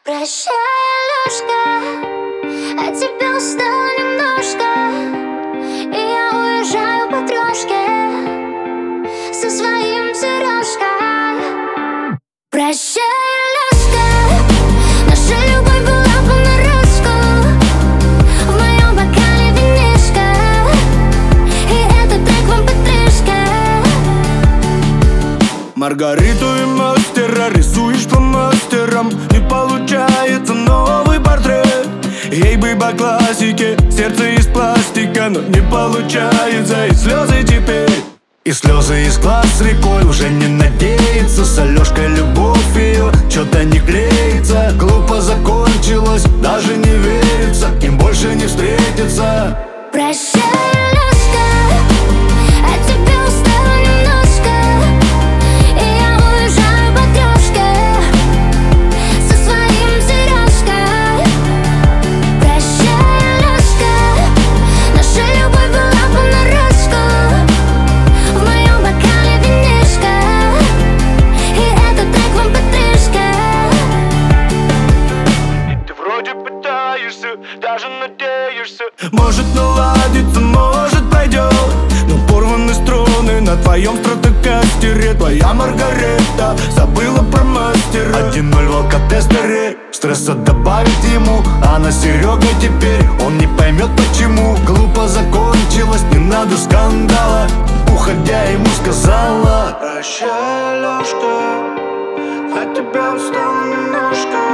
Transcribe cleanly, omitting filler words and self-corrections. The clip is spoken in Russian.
Прощай, Алёшка, от тебя устала немножко, и я уезжаю по трошке со своим Сережкой. Прощай, Алёшка, наша любовь была понарошку. В моем бокале винишко, и этот трек вам потришка. Маргариту и мастера рисуешь по мастерам. Не получается новый портрет. Ей бы по классике, сердце из пластика, но не получается, и слезы теперь. И слезы из глаз рекой, уже не надеется. С Алёшкой любовь ее что-то не клеится. Глупо закончилось, даже не верится, им больше не встретиться. Прощай, Алёшка, от тебя устала немножко, и я уезжаю по трошке со своим Сережкой. Прощай, Алёшка, наша любовь была понарошку. В моем бокале винишко, и этот трек вам потришка. Ты вроде пытаешься, даже надеешься. Может наладится, может пройдет, но порваны струны на твоем стратокастере. Твоя Маргарета забыла про мастера. 1-0 в алкотестере, стресса добавить ему, а на Серега теперь он не поймет почему. Глупо закончилось, не надо скандала. Уходя ему сказала: прощай, Алёшка, от тебя устала немножко.